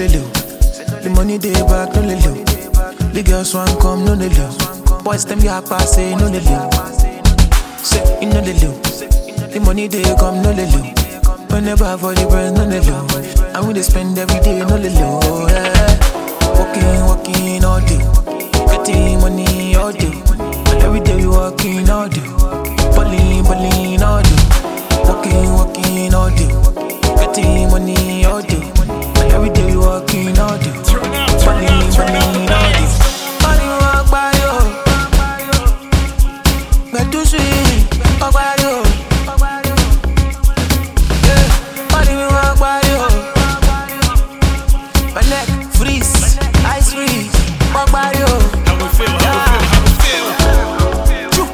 lele. The money they back, no lele. The girls want come, no lele. Boys them ya pass, say no lele. Say you no lele. The money they come, no lele. Whenever for the brand, no lele. And we they spend every day, no lele. Oh, yeah. Walking all day. Getting money all day. And every day we walking all day. Balling all day. Walking all day. Getting money all day. And every day we walking all day. Balling all day. Money walk by you. But too sweet, walk by you. Yeah, money walk by you. My neck freeze, ice freeze, walk by you. How we feel, how we feel, how we feel.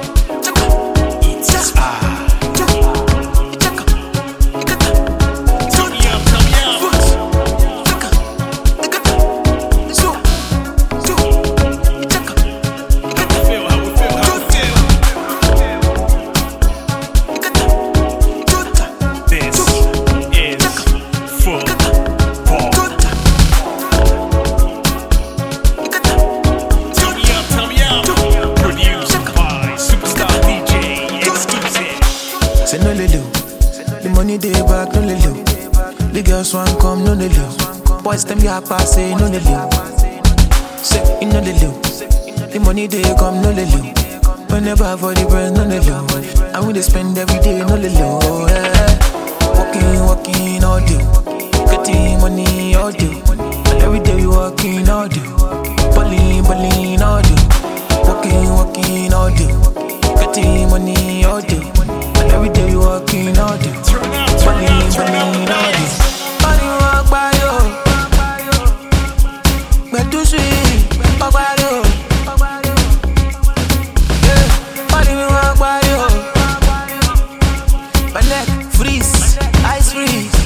Say no lele, the money they back, no lele. The girls want come, no lele. Boys them ya pass, say no lele. Say you no lele, the money they come, no lele. Whenever for the brand, no lele. And we they spend every day, no lele. Oh, yeah. Walking all day, getting money all day. And every day we walking all day, balling all day. Walking all day, getting money all day. And every day we walking all day, balling all day. Money walk by you, but too sweet, walk by you. Yeah, money walk by you. My neck freeze, ice freeze.